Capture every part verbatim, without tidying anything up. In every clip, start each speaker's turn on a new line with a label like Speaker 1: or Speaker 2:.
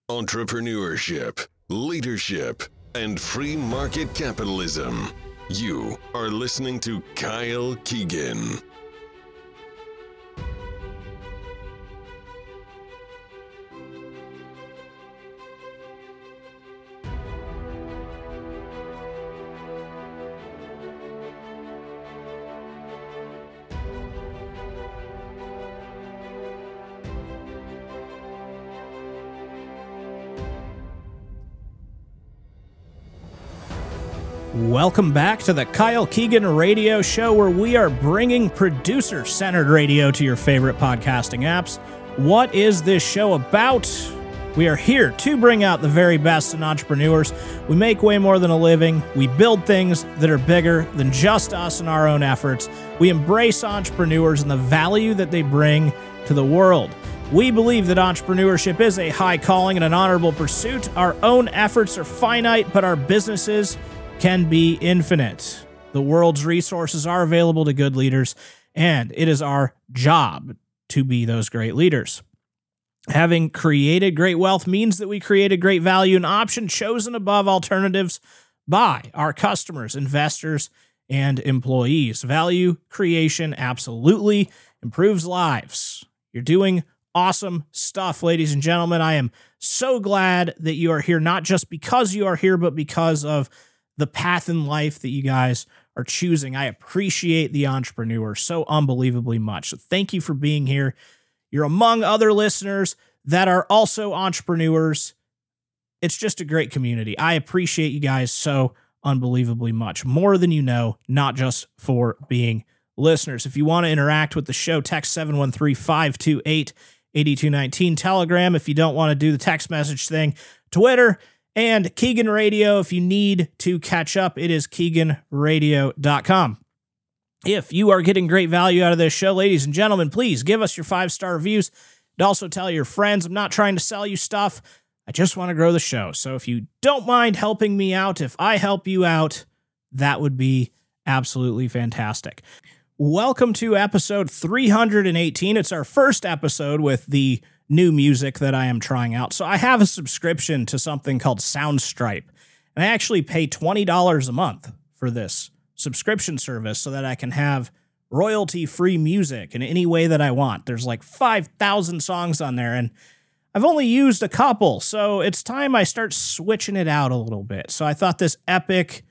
Speaker 1: entrepreneurship, leadership, and free market capitalism. You are listening to Kyle Keegan.
Speaker 2: Welcome back to the Kyle Keegan Radio Show, where we are bringing producer-centered radio to your favorite podcasting apps. What is this show about? We are here to bring out the very best in entrepreneurs. We make way more than a living. We build things that are bigger than just us and our own efforts. We embrace entrepreneurs and the value that they bring to the world. We believe that entrepreneurship is a high calling and an honorable pursuit. Our own efforts are finite, but our businesses can be infinite. The world's resources are available to good leaders, and it is our job to be those great leaders. Having created great wealth means that we create a great value, an option chosen above alternatives by our customers, investors, and employees. Value creation absolutely improves lives. You're doing awesome stuff, ladies and gentlemen. I am so glad that you are here, not just because you are here, but because of the path in life that you guys are choosing. I appreciate the entrepreneur so unbelievably much. So thank you for being here. You're among other listeners that are also entrepreneurs. It's just a great community. I appreciate you guys so unbelievably much, more than you know, not just for being listeners. If you want to interact with the show, text seven one three, five two eight, eight two one nine. Telegram, if you don't want to do the text message thing. Twitter, and Keegan Radio, if you need to catch up, it is keegan radio dot com. If you are getting great value out of this show, ladies and gentlemen, please give us your five-star reviews and also tell your friends. I'm not trying to sell you stuff. I just want to grow the show. So if you don't mind helping me out, if I help you out, that would be absolutely fantastic. Welcome to episode three hundred eighteen. It's our first episode with the new music that I am trying out. So I have a subscription to something called Soundstripe, and I actually pay twenty dollars a month for this subscription service so that I can have royalty-free music in any way that I want. There's like five thousand songs on there, and I've only used a couple, so it's time I start switching it out a little bit. So I thought this epic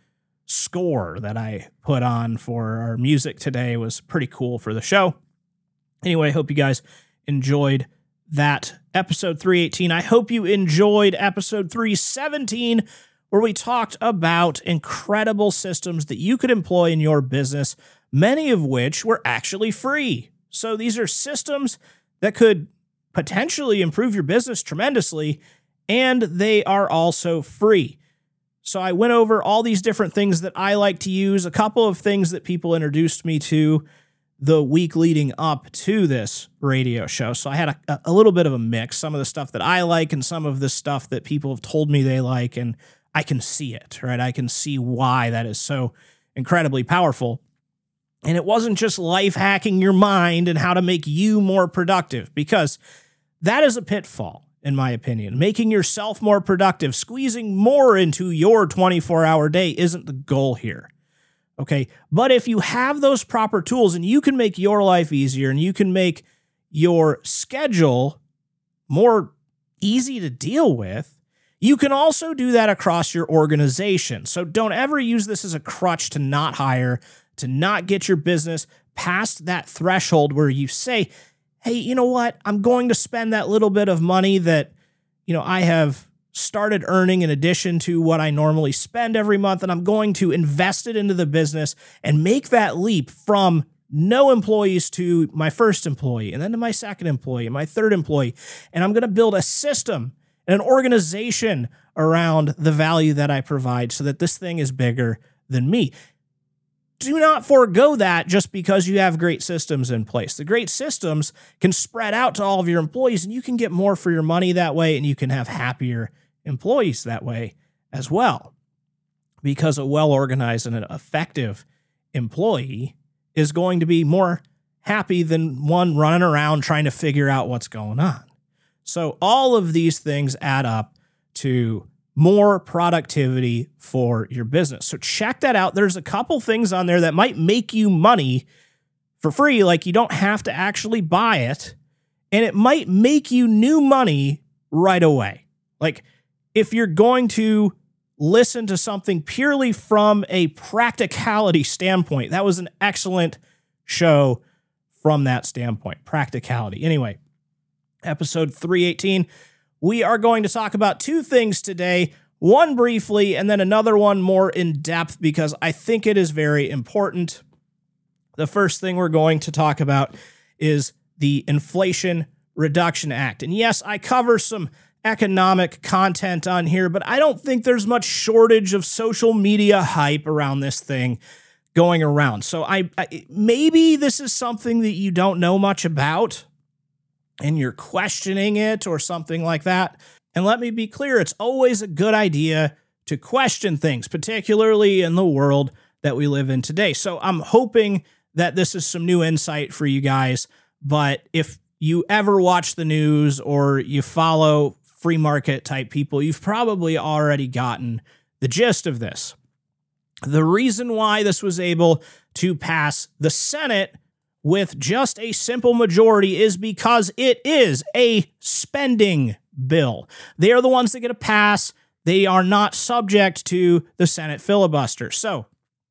Speaker 2: score that I put on for our music today was pretty cool for the show. Anyway, I hope you guys enjoyed that episode three eighteen. I hope you enjoyed episode three seventeen, where we talked about incredible systems that you could employ in your business, many of which were actually free. So these are systems that could potentially improve your business tremendously, and they are also free. So I went over all these different things that I like to use, a couple of things that people introduced me to the week leading up to this radio show. So I had a, a little bit of a mix, some of the stuff that I like and some of the stuff that people have told me they like, and I can see it, right? I can see why that is so incredibly powerful. And it wasn't just life hacking your mind and how to make you more productive, because that is a pitfall, in my opinion. Making yourself more productive, squeezing more into your twenty-four hour day isn't the goal here. Okay, but if you have those proper tools and you can make your life easier and you can make your schedule more easy to deal with, you can also do that across your organization. So don't ever use this as a crutch to not hire, to not get your business past that threshold where you say, hey, you know what? I'm going to spend that little bit of money that, you know, I have started earning in addition to what I normally spend every month, and I'm going to invest it into the business and make that leap from no employees to my first employee, and then to my second employee, and my third employee. And I'm going to build a system and an organization around the value that I provide so that this thing is bigger than me. Do not forego that just because you have great systems in place. The great systems can spread out to all of your employees, and you can get more for your money that way, and you can have happier employees that way as well. Because a well-organized and an effective employee is going to be more happy than one running around trying to figure out what's going on. So all of these things add up to more productivity for your business. So check that out. There's a couple things on there that might make you money for free. Like you don't have to actually buy it, and it might make you new money right away. Like if you're going to listen to something purely from a practicality standpoint, that was an excellent show from that standpoint. Practicality. Anyway, episode three eighteen. We are going to talk about two things today, one briefly and then another one more in depth because I think it is very important. The first thing we're going to talk about is the Inflation Reduction Act. And yes, I cover some economic content on here, but I don't think there's much shortage of social media hype around this thing going around. So I, I maybe this is something that you don't know much about and you're questioning it or something like that. And let me be clear, it's always a good idea to question things, particularly in the world that we live in today. So I'm hoping that this is some new insight for you guys. But if you ever watch the news or you follow free market type people, you've probably already gotten the gist of this. The reason why this was able to pass the Senate with just a simple majority is because it is a spending bill. They are the ones that get a pass. They are not subject to the Senate filibuster. So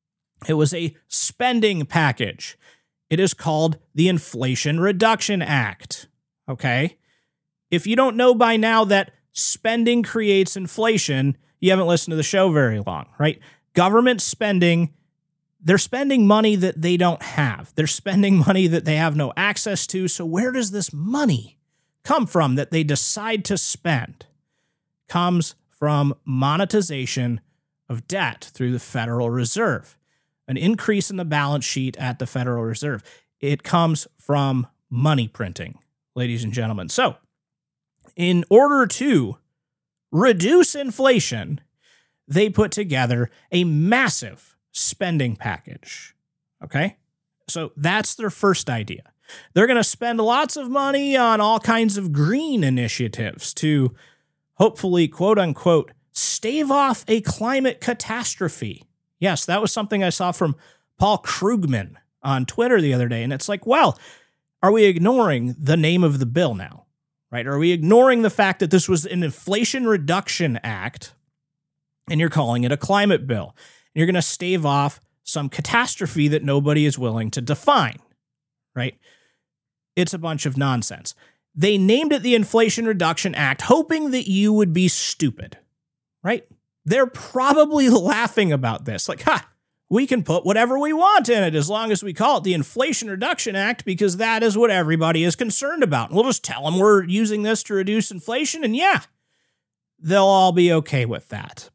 Speaker 2: it was a spending package. It is called the Inflation Reduction Act. Okay? If you don't know by now that spending creates inflation, you haven't listened to the show very long, right? Government spending, they're spending money that they don't have. They're spending money that they have no access to. So where does this money come from that they decide to spend? Comes from monetization of debt through the Federal Reserve, an increase in the balance sheet at the Federal Reserve. It comes from money printing, ladies and gentlemen. So in order to reduce inflation, they put together a massive spending package. Okay? So that's their first idea. They're going to spend lots of money on all kinds of green initiatives to hopefully, quote unquote, stave off a climate catastrophe. Yes, that was something I saw from Paul Krugman on Twitter the other day. And it's like, well, are we ignoring the name of the bill now? Right? Are we ignoring the fact that this was an Inflation Reduction Act and you're calling it a climate bill? And you're going to stave off some catastrophe that nobody is willing to define, right? It's a bunch of nonsense. They named it the Inflation Reduction Act, hoping that you would be stupid, right? They're probably laughing about this. Like, ha, we can put whatever we want in it as long as we call it the Inflation Reduction Act because that is what everybody is concerned about. And we'll just tell them we're using this to reduce inflation, and yeah, they'll all be okay with that.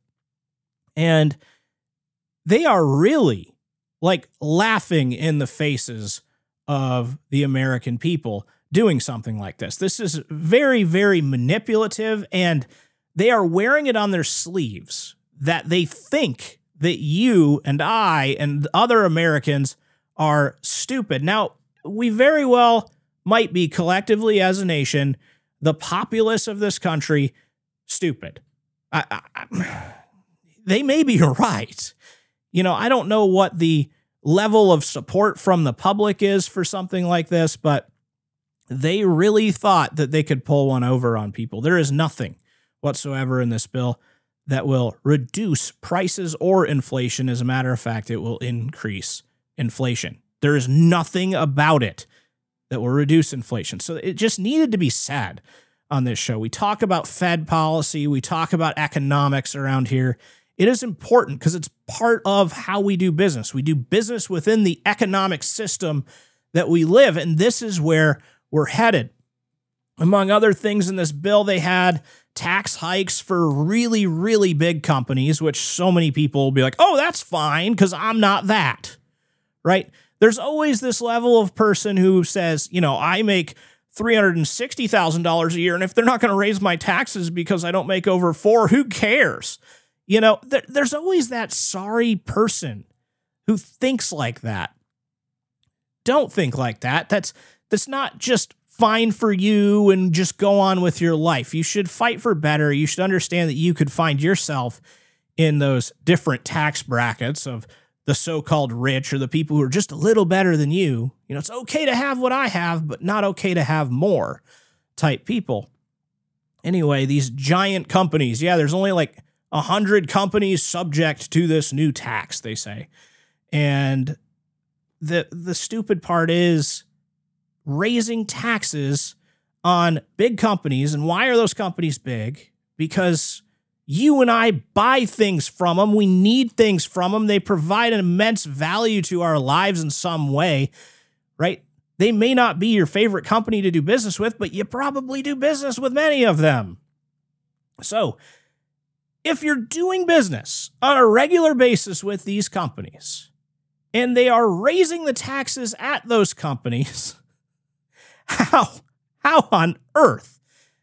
Speaker 2: And they are really like laughing in the faces of the American people doing something like this. This is very, very manipulative, and they are wearing it on their sleeves that they think that you and I and other Americans are stupid. Now, we very well might be collectively as a nation, the populace of this country, stupid. I, I, I, they may be right. You know, I don't know what the level of support from the public is for something like this, but they really thought that they could pull one over on people. There is nothing whatsoever in this bill that will reduce prices or inflation. As a matter of fact, it will increase inflation. There is nothing about it that will reduce inflation. So it just needed to be said on this show. We talk about Fed policy. We talk about economics around here. It is important because it's part of how we do business. We do business within the economic system that we live, and this is where we're headed. Among other things in this bill, they had tax hikes for really, really big companies, which so many people will be like, oh, that's fine because I'm not that, right? There's always this level of person who says, you know, I make three hundred sixty thousand dollars a year, and if they're not going to raise my taxes because I don't make over four, who cares? You know, there, there's always that sorry person who thinks like that. Don't think like that. That's that's not just fine for you and just go on with your life. You should fight for better. You should understand that you could find yourself in those different tax brackets of the so-called rich or the people who are just a little better than you. You know, it's okay to have what I have, but not okay to have more type people. Anyway, these giant companies, yeah, there's only like a hundred companies subject to this new tax, they say. And the the stupid part is raising taxes on big companies. And why are those companies big? Because you and I buy things from them. We need things from them. They provide an immense value to our lives in some way, right? They may not be your favorite company to do business with, but you probably do business with many of them. So if you're doing business on a regular basis with these companies and they are raising the taxes at those companies, how, how on earth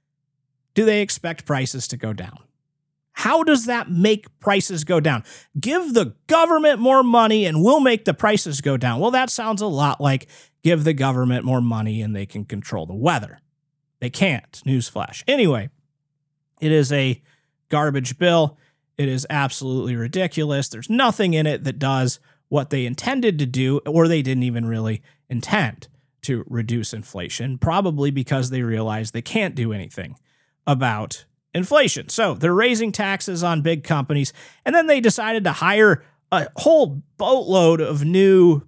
Speaker 2: do they expect prices to go down? How does that make prices go down? Give the government more money and we'll make the prices go down. Well, that sounds a lot like give the government more money and they can control the weather. They can't. Newsflash. Anyway, it is a garbage bill. It is absolutely ridiculous. There's nothing in it that does what they intended to do, or they didn't even really intend to reduce inflation, probably because they realize they can't do anything about inflation. So they're raising taxes on big companies, and then they decided to hire a whole boatload of new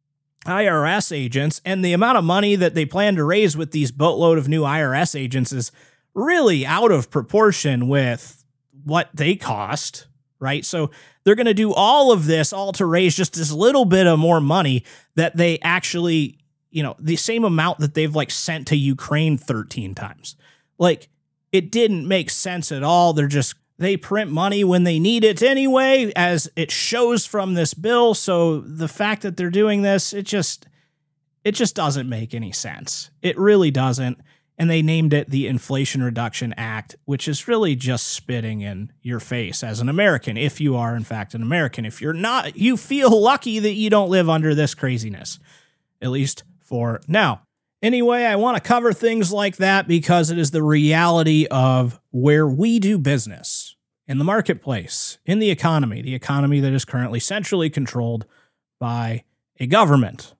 Speaker 2: I R S agents, and the amount of money that they plan to raise with these boatload of new I R S agents is really out of proportion with what they cost, right? So they're going to do all of this all to raise just this little bit of more money that they actually, you know, the same amount that they've like sent to Ukraine thirteen times. Like, it didn't make sense at all. They're just, they print money when they need it anyway, as it shows from this bill. So the fact that they're doing this, it just, it just doesn't make any sense. It really doesn't. And they named it the Inflation Reduction Act, which is really just spitting in your face as an American, if you are, in fact, an American. If you're not, you feel lucky that you don't live under this craziness, at least for now. Anyway, I want to cover things like that because it is the reality of where we do business, in the marketplace, in the economy, the economy that is currently centrally controlled by a government.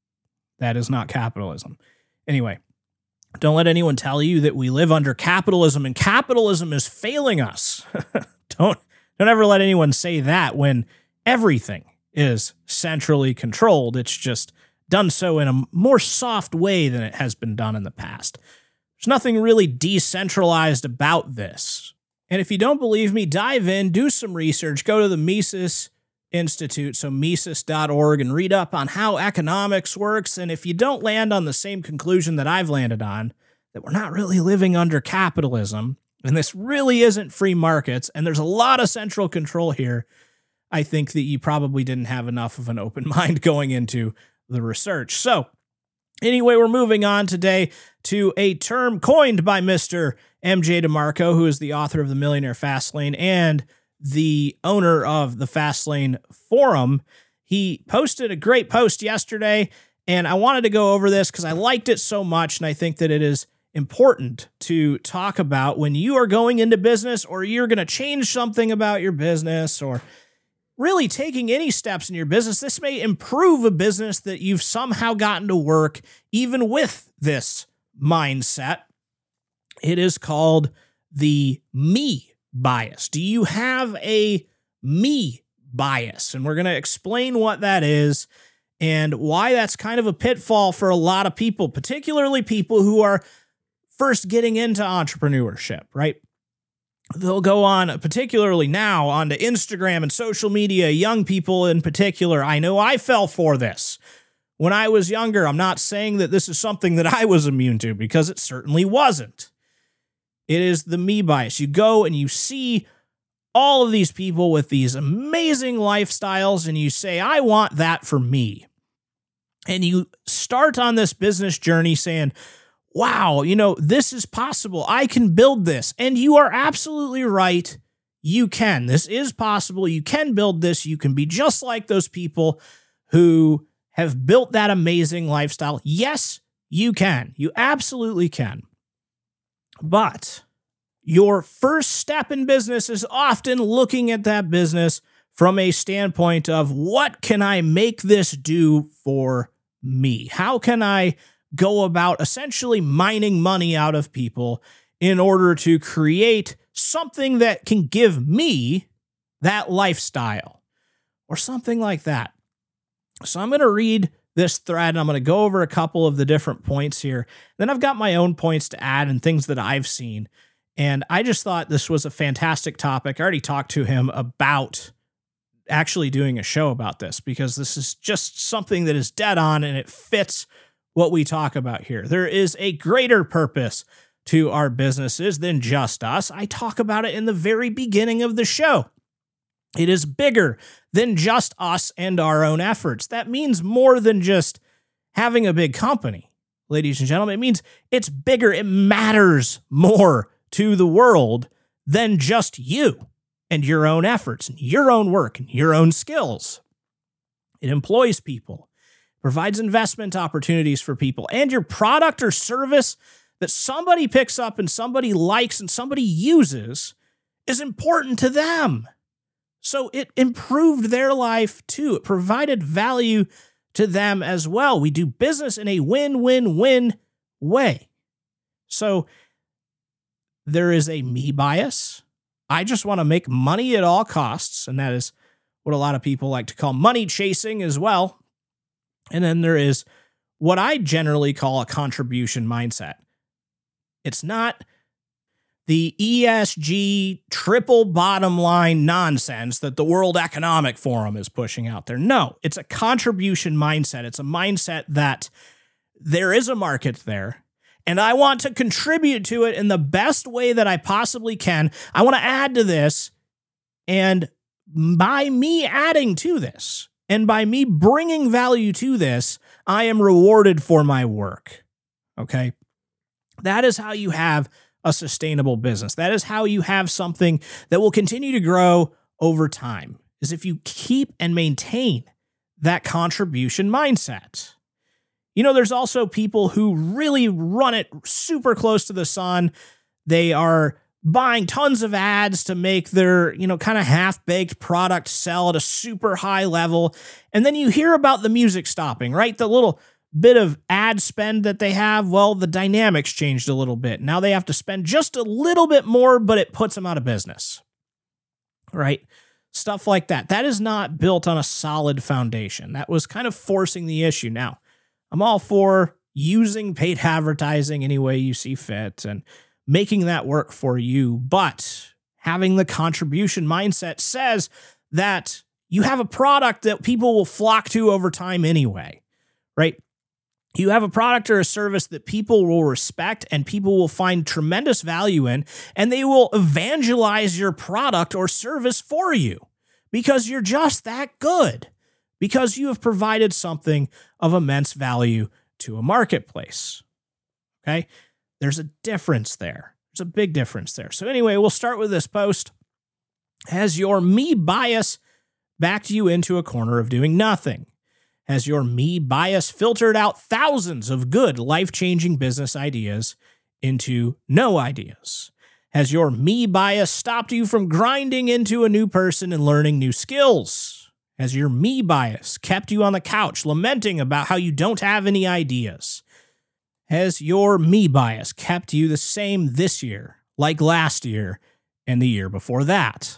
Speaker 2: That is not capitalism. Anyway, don't let anyone tell you that we live under capitalism and capitalism is failing us. don't, don't ever let anyone say that when everything is centrally controlled. It's just done so in a more soft way than it has been done in the past. There's nothing really decentralized about this. And if you don't believe me, dive in, do some research, go to the Mises Institute, so Mises dot org, and read up on how economics works. And if you don't land on the same conclusion that I've landed on, that we're not really living under capitalism, and this really isn't free markets, and there's a lot of central control here, I think that you probably didn't have enough of an open mind going into the research. So anyway, we're moving on today to a term coined by Mister M J DeMarco, who is the author of The Millionaire Fastlane and the owner of the Fastlane Forum. He posted a great post yesterday, and I wanted to go over this because I liked it so much, and I think that it is important to talk about when you are going into business, or you're going to change something about your business, or really taking any steps in your business. This may improve a business that you've somehow gotten to work, even with this mindset. It is called the me bias. Do you have a me bias? And we're going to explain what that is and why that's kind of a pitfall for a lot of people, particularly people who are first getting into entrepreneurship, right? They'll go on, particularly now, onto Instagram and social media, young people in particular. I know I fell for this when I was younger. I'm not saying that this is something that I was immune to, because it certainly wasn't. It is the me bias. You go and you see all of these people with these amazing lifestyles, and you say, I want that for me. And you start on this business journey saying, wow, you know, this is possible. I can build this. And you are absolutely right. You can. This is possible. You can build this. You can be just like those people who have built that amazing lifestyle. Yes, You can. You absolutely can. But your first step in business is often looking at that business from a standpoint of, what can I make this do for me? How can I go about essentially mining money out of people in order to create something that can give me that lifestyle or something like that? So I'm going to read this thread and I'm going to go over a couple of the different points here. Then I've got my own points to add and things that I've seen. And I just thought this was a fantastic topic. I already talked to him about actually doing a show about this, because this is just something that is dead on and it fits what we talk about here. There is a greater purpose to our businesses than just us. I talk about it in the very beginning of the show. It is bigger than just us and our own efforts. That means more than just having a big company, ladies and gentlemen. It means it's bigger. It matters more to the world than just you and your own efforts and your own work and your own skills. It employs people, provides investment opportunities for people, and your product or service that somebody picks up and somebody likes and somebody uses is important to them. So it improved their life too. It provided value to them as well. We do business in a win-win-win way. So there is a me bias. I just want to make money at all costs, and that is what a lot of people like to call money chasing as well. And then there is what I generally call a contribution mindset. It's not the E S G triple bottom line nonsense that the World Economic Forum is pushing out there. No, it's a contribution mindset. It's a mindset that there is a market there, and I want to contribute to it in the best way that I possibly can. I want to add to this, and by me adding to this, and by me bringing value to this, I am rewarded for my work. Okay? That is how you have a sustainable business. That is how you have something that will continue to grow over time, is if you keep and maintain that contribution mindset. You know, there's also people who really run it super close to the sun. They are buying tons of ads to make their, you know, kind of half-baked product sell at a super high level. And then you hear about the music stopping, right? The little bit of ad spend that they have, well, the dynamics changed a little bit. Now they have to spend just a little bit more, but it puts them out of business, right? Stuff like that. That is not built on a solid foundation. That was kind of forcing the issue. Now, I'm all for using paid advertising any way you see fit and making that work for you, but having the contribution mindset says that you have a product that people will flock to over time anyway, right? You have a product or a service that people will respect and people will find tremendous value in, and they will evangelize your product or service for you because you're just that good, because you have provided something of immense value to a marketplace. Okay? There's a difference there. There's a big difference there. So anyway, we'll start with this post. Has your me bias backed you into a corner of doing nothing? Has your me bias filtered out thousands of good, life-changing business ideas into no ideas? Has your me bias stopped you from grinding into a new person and learning new skills? Has your me bias kept you on the couch lamenting about how you don't have any ideas? Has your me bias kept you the same this year, like last year and the year before that?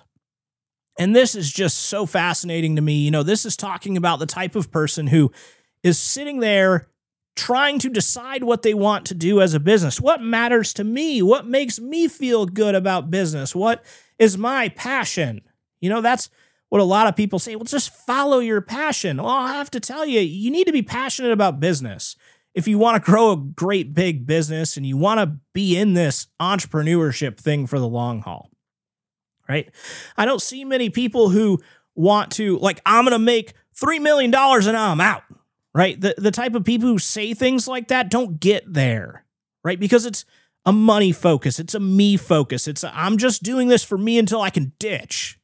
Speaker 2: And this is just so fascinating to me. You know, this is talking about the type of person who is sitting there trying to decide what they want to do as a business. What matters to me? What makes me feel good about business? What is my passion? You know, that's what a lot of people say. Well, just follow your passion. Well, I have to tell you, you need to be passionate about business. If you want to grow a great big business and you want to be in this entrepreneurship thing for the long haul. Right? I don't see many people who want to, like, I'm going to make three million dollars and now I'm out, right? The, the type of people who say things like that don't get there, right? Because it's a money focus. It's a me focus. It's a, I'm just doing this for me until I can ditch,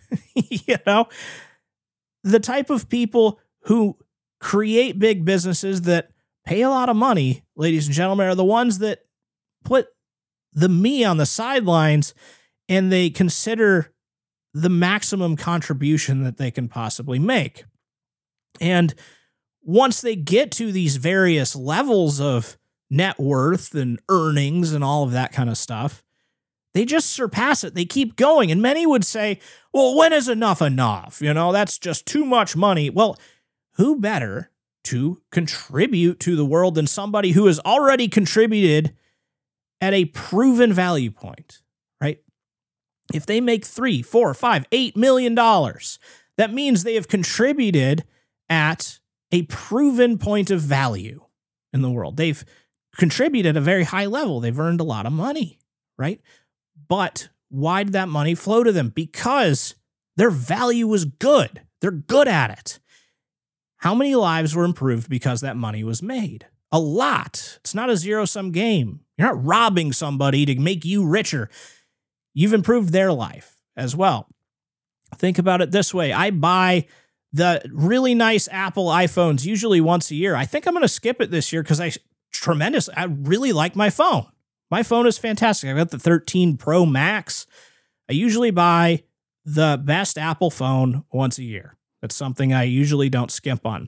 Speaker 2: you know? The type of people who create big businesses that pay a lot of money, ladies and gentlemen, are the ones that put the me on the sidelines and they consider the maximum contribution that they can possibly make. And once they get to these various levels of net worth and earnings and all of that kind of stuff, they just surpass it. They keep going. And many would say, well, when is enough enough? You know, that's just too much money. Well, who better to contribute to the world than somebody who has already contributed at a proven value point, right? If they make three, four, five, eight million dollars, that means they have contributed at a proven point of value in the world. They've contributed at a very high level. They've earned a lot of money, right? But why did that money flow to them? Because their value was good. They're good at it. How many lives were improved because that money was made? A lot. It's not a zero-sum game. You're not robbing somebody to make you richer. You've improved their life as well. Think about it this way. I buy the really nice Apple iPhones usually once a year. I think I'm going to skip it this year because I tremendous. I really like my phone. My phone is fantastic. I've got the thirteen Pro Max. I usually buy the best Apple phone once a year. That's something I usually don't skimp on.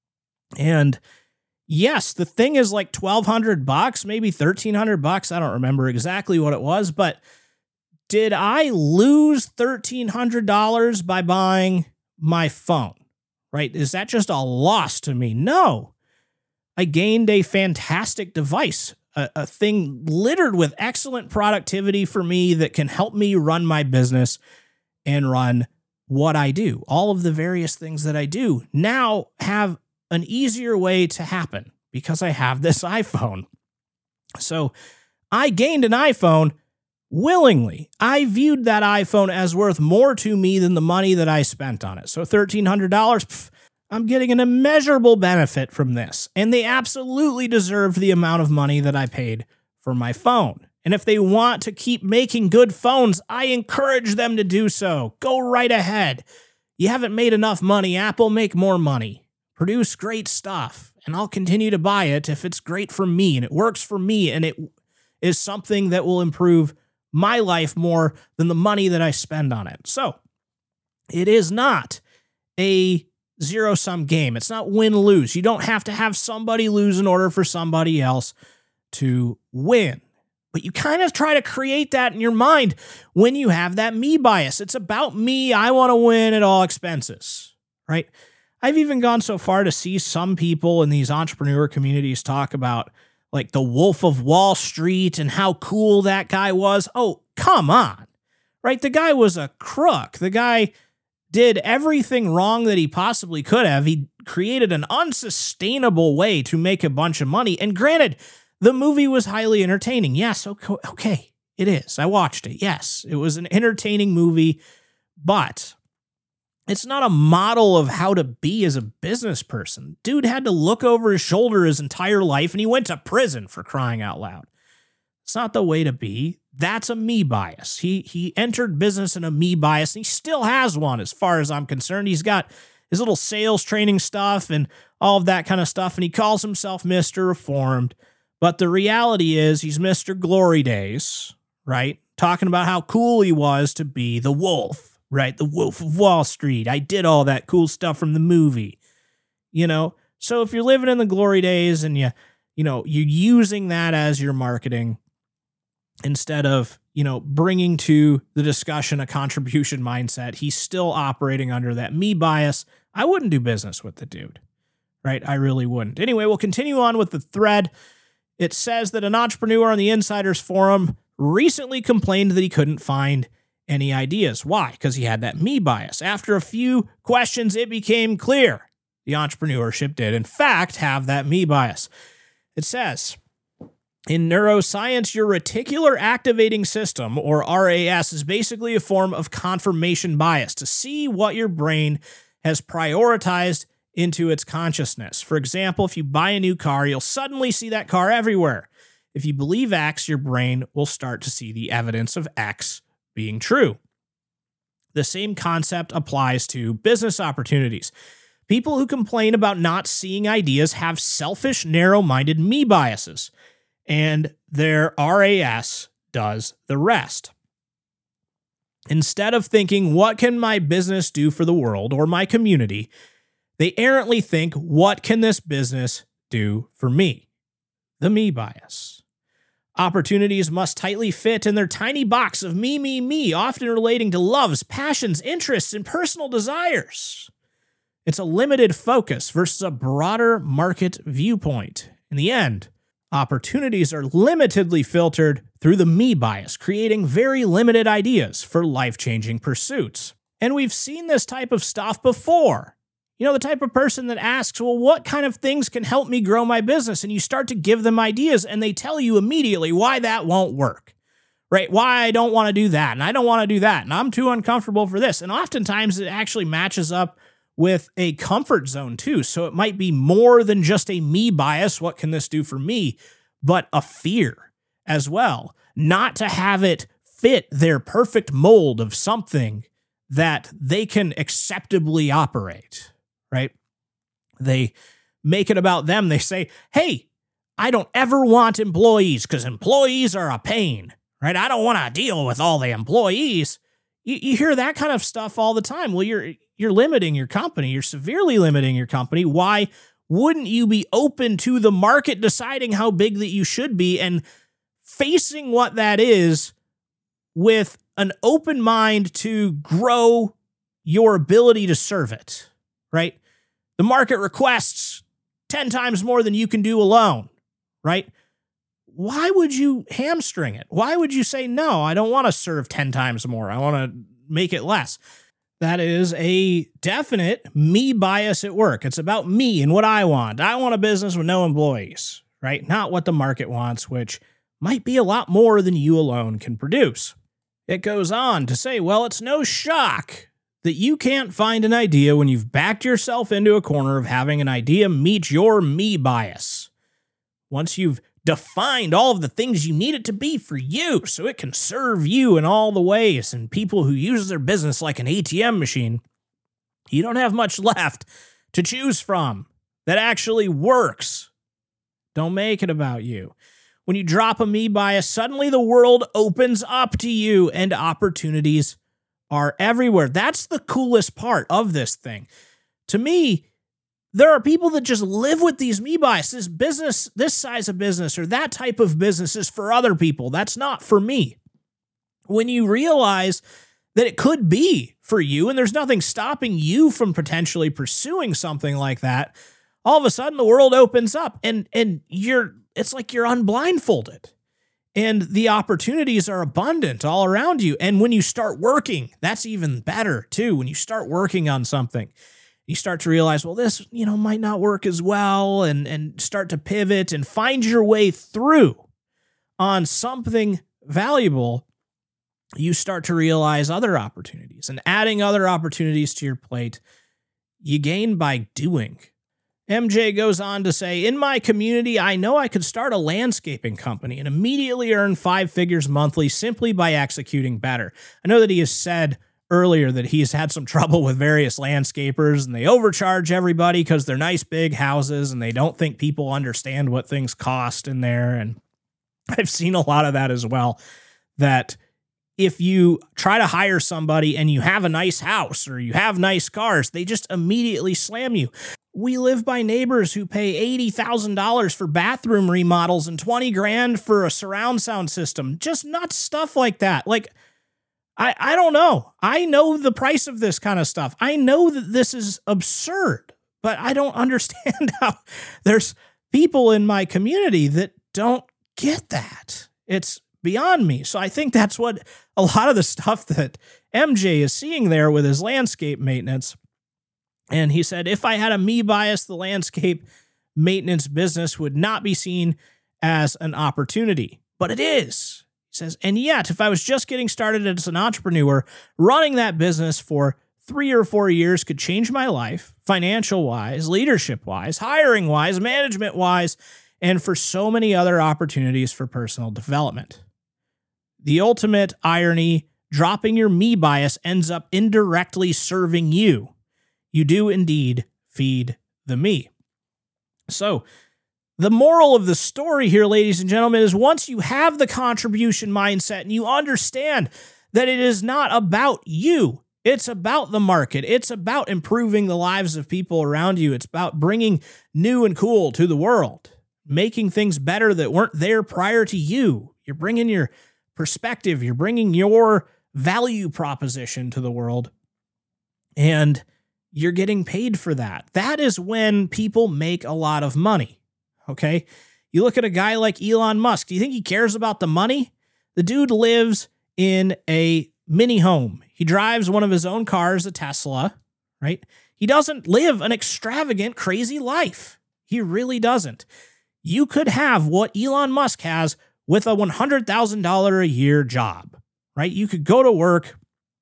Speaker 2: And yes, the thing is like twelve hundred bucks, maybe thirteen hundred bucks. I don't remember exactly what it was, but did I lose thirteen hundred dollars by buying my phone, right? Is that just a loss to me? No. I gained a fantastic device, a, a thing littered with excellent productivity for me that can help me run my business and run what I do. All of the various things that I do now have an easier way to happen because I have this iPhone. So I gained an iPhone willingly. I viewed that iPhone as worth more to me than the money that I spent on it. So thirteen hundred dollars, pff, I'm getting an immeasurable benefit from this. And they absolutely deserved the amount of money that I paid for my phone. And if they want to keep making good phones, I encourage them to do so. Go right ahead. You haven't made enough money, Apple, make more money. Produce great stuff. And I'll continue to buy it if it's great for me and it works for me and it is something that will improve my life more than the money that I spend on it. So it is not a zero-sum game. It's not win-lose. You don't have to have somebody lose in order for somebody else to win. But you kind of try to create that in your mind when you have that me bias. It's about me. I want to win at all expenses, right? I've even gone so far to see some people in these entrepreneur communities talk about like the Wolf of Wall Street and how cool that guy was. Oh, come on, right? The guy was a crook. The guy did everything wrong that he possibly could have. He created an unsustainable way to make a bunch of money. And granted, the movie was highly entertaining. Yes, okay, it is. I watched it. Yes, it was an entertaining movie, but it's not a model of how to be as a business person. Dude had to look over his shoulder his entire life, and he went to prison for crying out loud. It's not the way to be. That's a me bias. He he entered business in a me bias, and he still has one as far as I'm concerned. He's got his little sales training stuff and all of that kind of stuff, and he calls himself Mister Reformed. But the reality is he's Mister Glory Days, right? Talking about how cool he was to be the wolf. Right, the Wolf of Wall Street. I did all that cool stuff from the movie, you know. So if you're living in the glory days and you, you know, you're using that as your marketing instead of, you know, bringing to the discussion a contribution mindset, he's still operating under that me bias. I wouldn't do business with the dude, right? I really wouldn't. Anyway, we'll continue on with the thread. It says that an entrepreneur on the Insiders Forum recently complained that he couldn't find any ideas. Why? Because he had that me bias. After a few questions, it became clear the entrepreneurship did, in fact, have that me bias. It says, in neuroscience, your reticular activating system, or R A S, is basically a form of confirmation bias to see what your brain has prioritized into its consciousness. For example, if you buy a new car, you'll suddenly see that car everywhere. If you believe X, your brain will start to see the evidence of X being true. The same concept applies to business opportunities. People who complain about not seeing ideas have selfish, narrow-minded me biases, and their R A S does the rest. Instead of thinking, what can my business do for the world or my community, they errantly think, what can this business do for me? The me bias. Opportunities must tightly fit in their tiny box of me, me, me, often relating to loves, passions, interests, and personal desires. It's a limited focus versus a broader market viewpoint. In the end, opportunities are limitedly filtered through the me bias, creating very limited ideas for life-changing pursuits. And we've seen this type of stuff before. You know, the type of person that asks, well, what kind of things can help me grow my business? And you start to give them ideas, and they tell you immediately why that won't work, right? Why I don't want to do that, and I don't want to do that, and I'm too uncomfortable for this. And oftentimes it actually matches up with a comfort zone too. So it might be more than just a me bias, what can this do for me, but a fear as well, not to have it fit their perfect mold of something that they can acceptably operate, right? They make it about them. They say, hey, I don't ever want employees because employees are a pain, right? I don't want to deal with all the employees. You, you hear that kind of stuff all the time. Well, you're you're limiting your company. You're severely limiting your company. Why wouldn't you be open to the market deciding how big that you should be and facing what that is with an open mind to grow your ability to serve it, right? The market requests ten times more than you can do alone, right? Why would you hamstring it? Why would you say, no, I don't want to serve ten times more. I want to make it less. That is a definite me bias at work. It's about me and what I want. I want a business with no employees, right? Not what the market wants, which might be a lot more than you alone can produce. It goes on to say, well, it's no shock that you can't find an idea when you've backed yourself into a corner of having an idea meet your me bias. Once you've defined all of the things you need it to be for you so it can serve you in all the ways, and people who use their business like an A T M machine, you don't have much left to choose from that actually works. Don't make it about you. When you drop a me bias, suddenly the world opens up to you and opportunities are everywhere. That's the coolest part of this thing. To me, there are people that just live with these me biases. Business, this size of business or that type of business is for other people. That's not for me. When you realize that it could be for you and there's nothing stopping you from potentially pursuing something like that, all of a sudden the world opens up and, and you're, it's like you're unblindfolded and the opportunities are abundant all around you. And when you start working, that's even better too. When you start working on something, you start to realize, well, this, you know, might not work as well, and, and start to pivot and find your way through on something valuable. You start to realize other opportunities, and adding other opportunities to your plate, you gain by doing. M J goes on to say, in my community, I know I could start a landscaping company and immediately earn five figures monthly simply by executing better. I know that he has said earlier that he's had some trouble with various landscapers and they overcharge everybody because they're nice big houses and they don't think people understand what things cost in there. And I've seen a lot of that as well, that if you try to hire somebody and you have a nice house or you have nice cars, they just immediately slam you. We live by neighbors who pay eighty thousand dollars for bathroom remodels and twenty grand for a surround sound system. Just nuts stuff like that. Like, I, I don't know. I know the price of this kind of stuff. I know that this is absurd, but I don't understand how there's people in my community that don't get that. It's beyond me. So I think that's what a lot of the stuff that M J is seeing there with his landscape maintenance. And he said, if I had a me bias, the landscape maintenance business would not be seen as an opportunity, but it is. He says, and yet, if I was just getting started as an entrepreneur, running that business for three or four years could change my life, financial-wise, leadership-wise, hiring-wise, management-wise, and for so many other opportunities for personal development. The ultimate irony, dropping your me bias ends up indirectly serving you. You do indeed feed the me. So the moral of the story here, ladies and gentlemen, is once you have the contribution mindset and you understand that it is not about you, it's about the market, it's about improving the lives of people around you, it's about bringing new and cool to the world, making things better that weren't there prior to you. You're bringing your perspective, you're bringing your value proposition to the world, and you're getting paid for that. That is when people make a lot of money. Okay, you look at a guy like Elon Musk. Do you think he cares about the money? The dude lives in a mini home. He drives one of his own cars, a Tesla, right? He doesn't live an extravagant, crazy life. He really doesn't. You could have what Elon Musk has with a one hundred thousand dollars a year job, right? You could go to work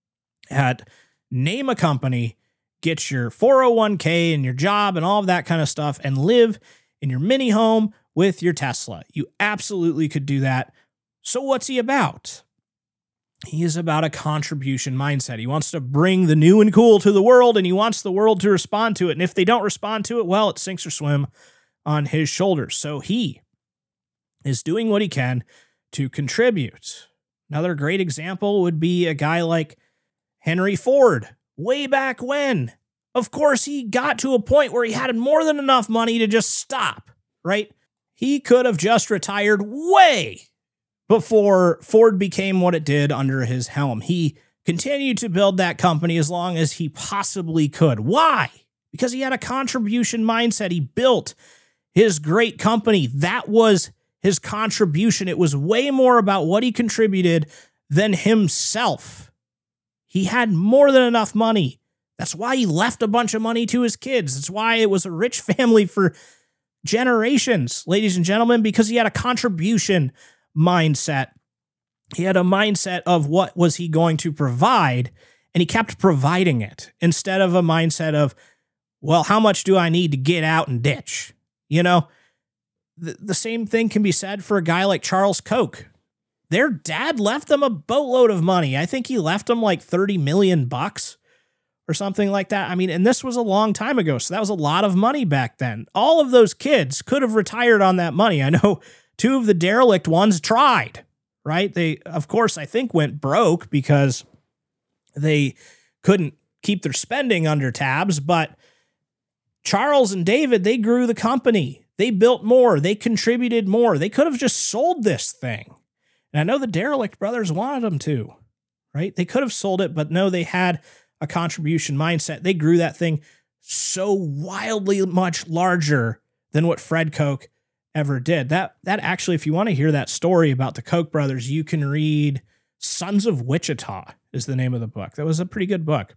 Speaker 2: at, name a company, get your four oh one k and your job and all of that kind of stuff, and live in your mini home with your Tesla. You absolutely could do that. So what's he about? He is about a contribution mindset. He wants to bring the new and cool to the world, and he wants the world to respond to it. And if they don't respond to it, well, it sinks or swim on his shoulders. So he is doing what he can to contribute. Another great example would be a guy like Henry Ford. Way back when, of course, he got to a point where he had more than enough money to just stop, right? He could have just retired way before Ford became what it did under his helm. He continued to build that company as long as he possibly could. Why? Because he had a contribution mindset. He built his great company. That was his contribution. It was way more about what he contributed than himself. He had more than enough money. That's why he left a bunch of money to his kids. That's why it was a rich family for generations, ladies and gentlemen, because he had a contribution mindset. He had a mindset of what was he going to provide, and he kept providing it instead of a mindset of, well, how much do I need to get out and ditch? You know, the, the same thing can be said for a guy like Charles Koch. Their dad left them a boatload of money. I think he left them like thirty million bucks or something like that. I mean, and this was a long time ago, so that was a lot of money back then. All of those kids could have retired on that money. I know two of the derelict ones tried, right? They, of course, I think went broke because they couldn't keep their spending under tabs, but Charles and David, they grew the company. They built more. They contributed more. They could have just sold this thing. And I know the derelict brothers wanted them to, right? They could have sold it, but no, they had a contribution mindset. They grew that thing so wildly much larger than what Fred Koch ever did. That, that actually, if you want to hear that story about the Koch brothers, you can read Sons of Wichita is the name of the book. That was a pretty good book.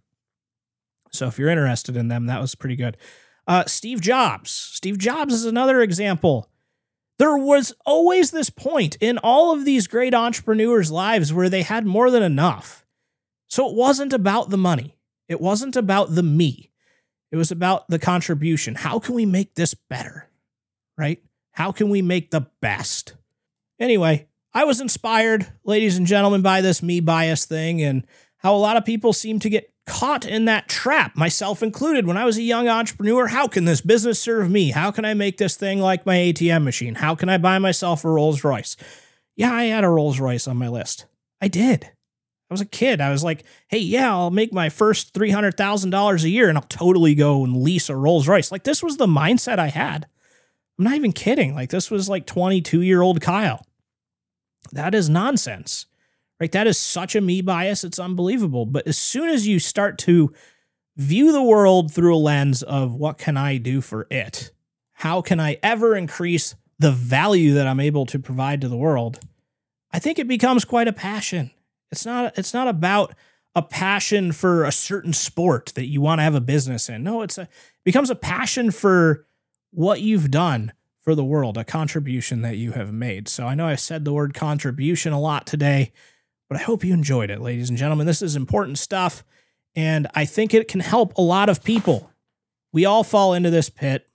Speaker 2: So if you're interested in them, that was pretty good. Uh, Steve Jobs. Steve Jobs is another example. There was always this point in all of these great entrepreneurs' lives where they had more than enough. So it wasn't about the money. It wasn't about the me. It was about the contribution. How can we make this better? Right? How can we make the best? Anyway, I was inspired, ladies and gentlemen, by this me bias thing and how a lot of people seem to get caught in that trap, myself included. When I was a young entrepreneur, how can this business serve me? How can I make this thing like my A T M machine? How can I buy myself a Rolls Royce? Yeah, I had a Rolls Royce on my list. I did. I was a kid. I was like, hey, yeah, I'll make my first three hundred thousand dollars a year and I'll totally go and lease a Rolls Royce. Like, this was the mindset I had. I'm not even kidding. Like, this was like twenty-two-year-old Kyle. That is nonsense. Right? That is such a me bias. It's unbelievable. But as soon as you start to view the world through a lens of what can I do for it? How can I ever increase the value that I'm able to provide to the world? I think it becomes quite a passion. It's not, it's not about a passion for a certain sport that you want to have a business in. No, it's a, it becomes a passion for what you've done for the world, a contribution that you have made. So I know I said the word contribution a lot today, but I hope you enjoyed it, ladies and gentlemen. This is important stuff, and I think it can help a lot of people. We all fall into this pit.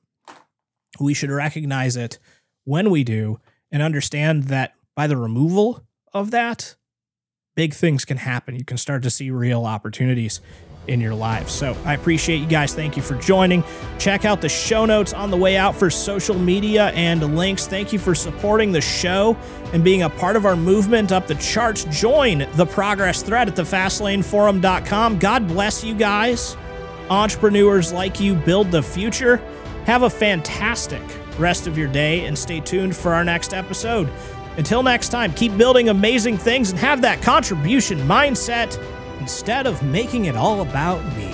Speaker 2: We should recognize it when we do and understand that by the removal of that, big things can happen. You can start to see real opportunities in your lives. So I appreciate you guys. Thank you for joining. Check out the show notes on the way out for social media and links. Thank you for supporting the show and being a part of our movement up the charts. Join the progress thread at the fastlane forum dot com. God bless you guys. Entrepreneurs like you build the future. Have a fantastic rest of your day and stay tuned for our next episode. Until next time, keep building amazing things and have that contribution mindset instead of making it all about me.